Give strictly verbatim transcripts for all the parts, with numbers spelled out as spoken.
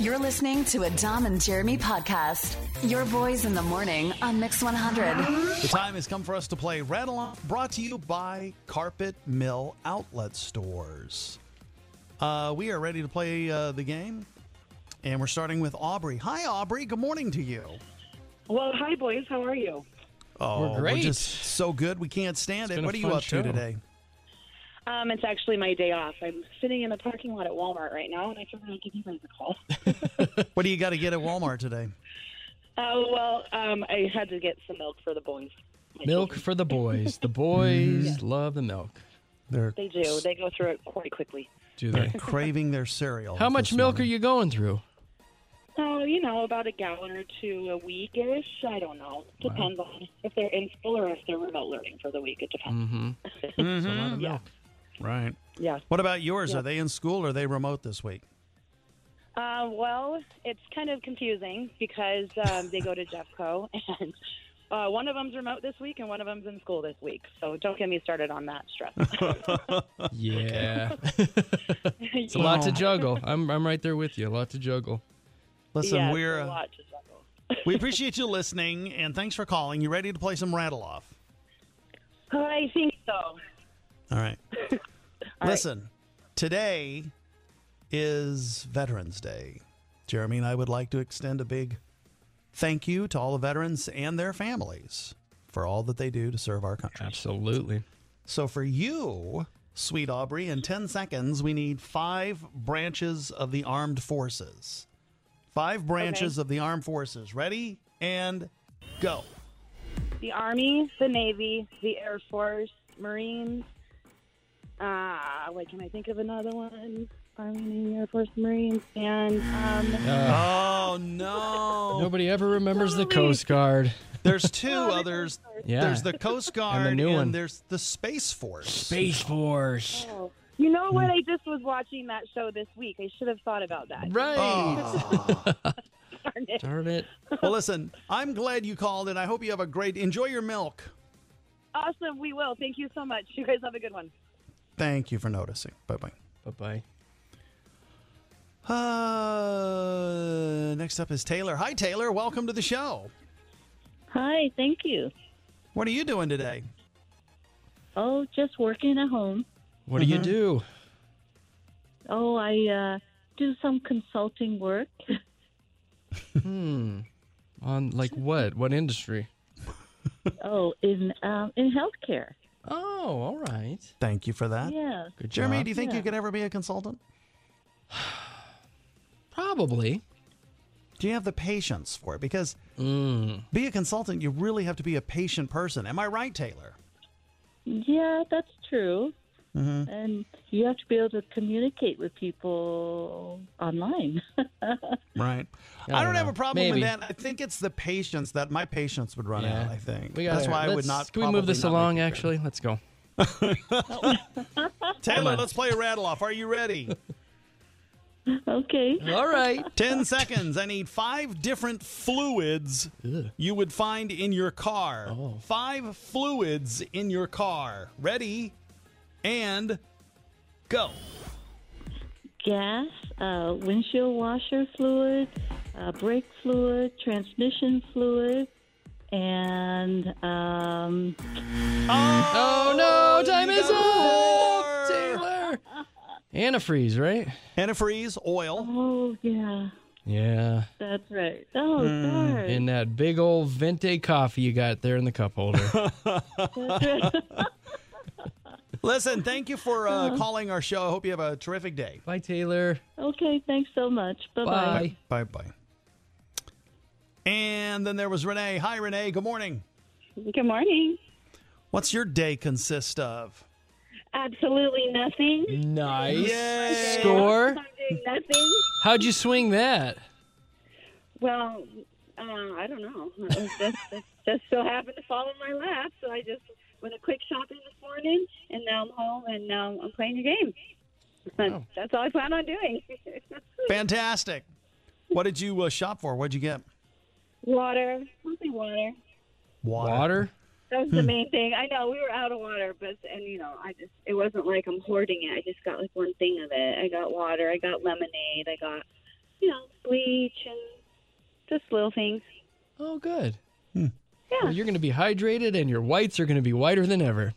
You're listening to a Dom and Jeremy podcast. Your boys in the morning on Mix one hundred. The time has come for us to play Rattle Off, brought to you by Carpet Mill Outlet Stores. Uh, we are ready to play uh, the game, and we're starting with Aubrey. Hi, Aubrey. Good morning to you. Well, hi, boys. How are you? Oh, We're great. We're just so good. We can't stand It's it. been What a are you fun up show. to today? Um, it's actually my day off. I'm sitting in the parking lot at Walmart right now, and I figured I'd give you guys a call. What do you got to get at Walmart today? Oh, well, um, I had to get some milk for the boys. My Milk children. for the boys. The boys love the milk. They're They do. They go through it quite quickly. Do they? craving their cereal. How much this milk are morning. you going through? Oh, you know, about a gallon or two a week-ish. I don't know. Depends on if they're in school or if they're remote learning for the week. It depends. Mm-hmm. Mhm. It's a lot of Yeah. milk. Right. Yeah. What about yours? Yeah. Are they in school or are they remote this week? Uh, well, it's kind of confusing because um, they go to Jeffco, and uh, one of them's remote this week and one of them's in school this week. So don't get me started on that stress. Yeah. It's a lot to juggle. I'm I'm right there with you. A lot to juggle. Listen, yeah, we're it's a uh, lot to juggle. we appreciate you listening, and thanks for calling. You ready to play some Rattle Off? I think so. All right. All right. Listen, today is Veterans Day. Jeremy and I would like to extend a big thank you to all the veterans and their families for all that they do to serve our country. Absolutely. So for you, sweet Aubrey, in ten seconds, we need five branches of the armed forces. Five branches Okay. of the armed forces. Ready? And go. The Army, the Navy, the Air Force, Marines. Ah, wait, can I think of another one? Army, Navy, Air Force, Marines, and um. Uh, Oh, no. nobody ever remembers the Sorry. Coast Guard. There's two Oh, the others. Coast Guard. Yeah. There's the Coast Guard And the new one. there's the Space Force. Space Force. Oh. You know what? I just was watching that show this week. I should have thought about that. Right. Oh. Darn it. Darn it. Well, listen, I'm glad you called, and I hope you have a great, enjoy your milk. Awesome. We will. Thank you so much. You guys have a good one. Thank you for noticing. Bye-bye. Bye-bye. Uh, next up is Taylor. Hi, Taylor. Welcome to the show. Hi, thank you. What are you doing today? Oh, just working at home. What do you do? Oh, I uh, do some consulting work. Hmm. On like what? What industry? Oh, in um, in healthcare. Oh, all right. Thank you for that. Yeah. Good Jeremy, job. do you think Yeah. you could ever be a consultant? Probably. Do you have the patience for it? Because Mm. be a consultant, you really have to be a patient person. Am I right, Taylor? Yeah, that's true. Mm-hmm. And you have to be able to communicate with people online. Right. I I, don't don't have know. a problem Maybe. with that. I think it's the patience that my patience would run Yeah. out, I think. We gotta, That's why I would let's- not. Can we move probably this not along, make it actually? Let's go. good. Taylor, on. let's play a rattle off. Are you ready? Okay. All right. Ten seconds. I need five different fluids Ugh. you would find in your car. Oh. Five fluids in your car. Ready? And go. Gas, uh, windshield washer fluid, uh, brake fluid, transmission fluid, and um, Oh, no. Time you is got up. four. Taylor. Antifreeze, right? Antifreeze, oil. oh yeah, Yeah. that's right. Oh, Hmm. sorry. In that big old Vente coffee you got there in the cup holder. That's right. Listen, thank you for uh, calling our show. I hope you have a terrific day. Bye, Taylor. Okay, thanks so much. Bye-bye. Bye. Bye bye. And then there was Renee. Hi, Renee. Good morning. Good morning. What's your day consist of? Absolutely nothing. Nice. Yay. Score. I'm doing nothing. How'd you swing that? Well, uh, I don't know. It was just, it just so happened to fall in my lap, so I just went a quick shopping this morning, and now I'm home, and now I'm playing your game. Oh. That's all I plan on doing. Fantastic. What did you uh, shop for? What'd you get? Water, mostly water. Water? That was the main thing. I know we were out of water, but and you know, I just it wasn't like I'm hoarding it. I just got like one thing of it. I got water. I got lemonade. I got you know, bleach and just little things. Oh, good. Yeah. Well, you're going to be hydrated, and your whites are going to be whiter than ever.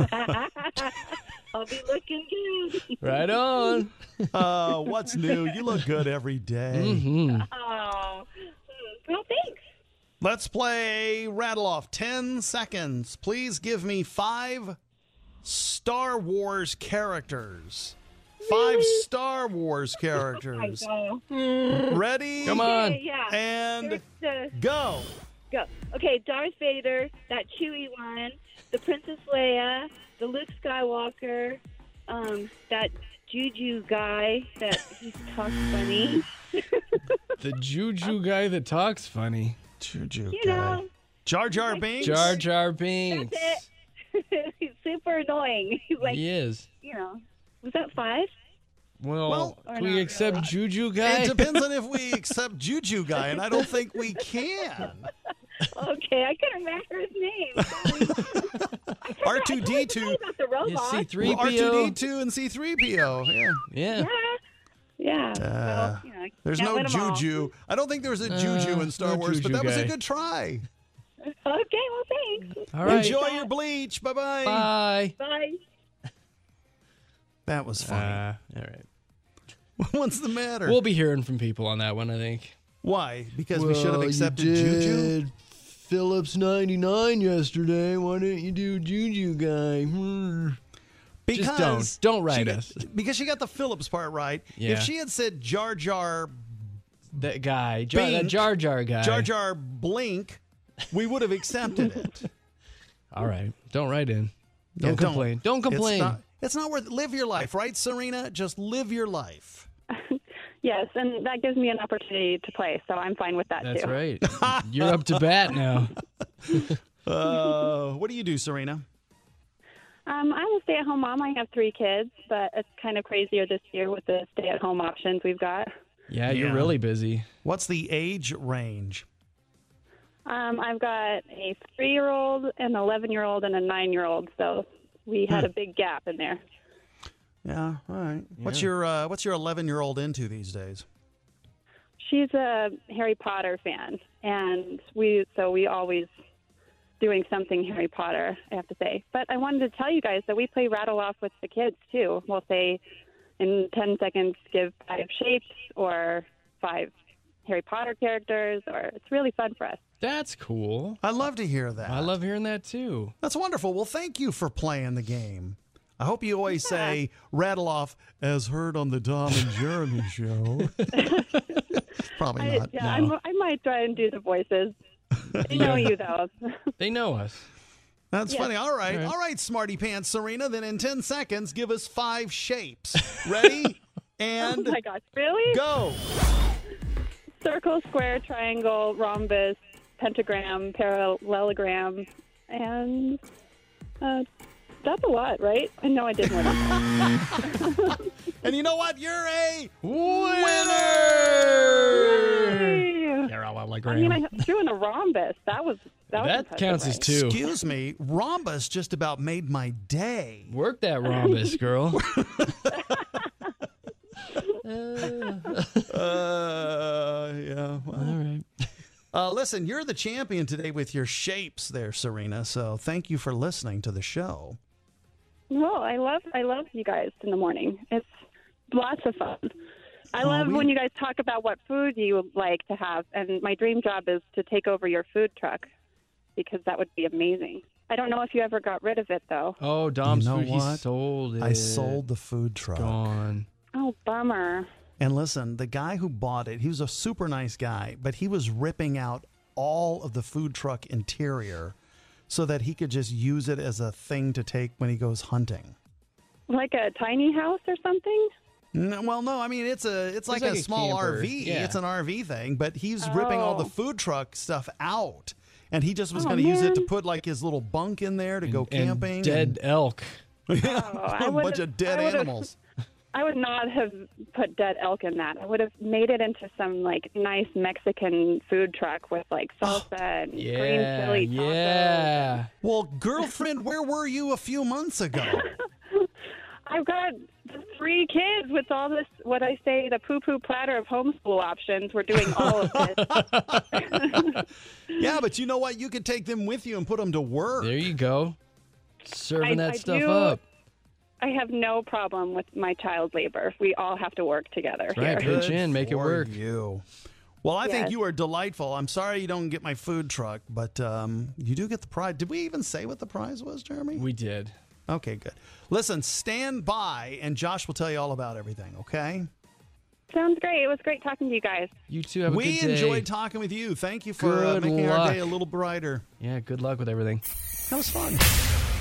I'll be looking good. Right on. Uh, what's new? You look good every day. Mm-hmm. Oh, well, thanks. Let's play Rattle Off. Ten seconds. Please give me five Star Wars characters. Five Star Wars characters. Go. Ready? Come on. Okay, yeah. And There's the- go. Go. Okay, Darth Vader, that Chewie one, the Princess Leia, the Luke Skywalker, um, that Juju guy that he talks funny. The Juju guy that talks funny. Juju You guy. know, Jar Jar Binks. Jar Jar Binks. that's it. He's super annoying. He's like, He is. you know, was that five? Well, Well, Or can we not accept really. Juju guy? It depends on if we accept Juju guy, and I don't think we can. Okay, I couldn't remember his name. R two D I two, totally forgot about the Yeah, robot. C three R P two D O. two, and C three P O. Yeah. Yeah. Yeah. Yeah. Uh, well, you know, There's can't no win 'em all. Juju. I don't think there was a Juju Uh, in Star no Wars, but Juju that was a guy. good try. Okay, well, thanks. All right. Enjoy your bleach. Bye-bye. Bye. Bye. That was funny. Uh, all right. What's the matter? We'll be hearing from people on that one, I think. Why? Because we should have accepted Juju? Phillips ninety-nine yesterday. Why didn't you do Juju guy? Hmm. Because Just don't. Don't write she got- us. Because she got the Phillips part right. Yeah. If she had said Jar Jar That guy. Jar, that Bink. Jar Jar guy. Jar Jar Blink, we would have accepted it. All right. Don't write in. Don't Yeah, complain. Don't, complain. It's not, it's not worth. Live your life, right, Serena? Just live your life. Yes, and that gives me an opportunity to play, so I'm fine with that That's too. right. You're up to bat now. Uh, what do you do, Serena? Um, I'm a stay-at-home mom. I have three kids, but it's kind of crazier this year with the stay-at-home options we've got. Yeah, you're Yeah. really busy. What's the age range? Um, I've got a three-year-old, an eleven-year-old, and a nine-year-old, so we had a big gap in there. Yeah, all right. What's Yeah. your uh, What's your eleven-year-old into these days? She's a Harry Potter fan, and we so we always doing something Harry Potter, I have to say. But I wanted to tell you guys that we play Rattle Off with the kids, too. We'll say in ten seconds, give five shapes or five Harry Potter characters, or it's really fun for us. That's cool. I love to hear that. I love hearing that too. That's wonderful. Well, thank you for playing the game. I hope you always say rattle off as heard on the Dom and Jeremy show. Probably I, not. yeah, no. I'm, I might try and do the voices. I know you, though. They know us. That's Yeah. funny. All right. All right. All right, Smarty Pants Serena. Then in ten seconds, give us five shapes. Ready? And Oh, my gosh, really? go. Circle, square, triangle, rhombus, pentagram, parallelogram, and uh, that's a lot, right? I know I did more than that. And you know what? You're a Winner! Yay! Parallelogram. I mean, I threw in a rhombus. That was that, was That impressive, counts as right? two. Excuse me. Rhombus just about made my day. Work that rhombus, girl. Uh, yeah. Well. All right. Uh, listen, you're the champion today with your shapes there, Serena. So thank you for listening to the show. No, I love I love you guys in the morning. It's lots of fun. I Oh, love we- when you guys talk about what food you like to have, and my dream job is to take over your food truck because that would be amazing. I don't know if you ever got rid of it though. Oh, Dom's You know food. He what? sold it. I sold the food truck. Gone. Oh, bummer. And listen, the guy who bought it, he was a super nice guy, but he was ripping out all of the food truck interior so that he could just use it as a thing to take when he goes hunting. Like a tiny house or something? No, well, no, I mean it's a it's like, like a a small camper. R V. Yeah. It's an R V thing, but he's ripping all the Oh. food truck stuff out, and he just was Oh, going to use it to man. put like his little bunk in there to go And camping. dead elk. and, yeah, Oh, I a bunch would've- of dead I would've- animals. I would not have put dead elk in that. I would have made it into some like nice Mexican food truck with like salsa and green Yeah. chili tacos. Yeah. Well, girlfriend, where were you a few months ago? I've got three kids with all this, what I say, the poo-poo platter of homeschool options. We're doing all of this. Yeah, but you know what? You could take them with you and put them to work. There you go. Serving I- that I stuff do- up. I have no problem with my child labor. We all have to work together Right, here. pitch in, make it for work. You. Well, I think Yes. you are delightful. I'm sorry you don't get my food truck, but um, you do get the prize. Did we even say what the prize was, Jeremy? We did. Okay, good. Listen, stand by, and Josh will tell you all about everything, okay? Sounds great. It was great talking to you guys. You two have a We good day. enjoyed talking with you. Thank you for uh, Good making our luck. day a little brighter. Yeah, good luck with everything. That was fun.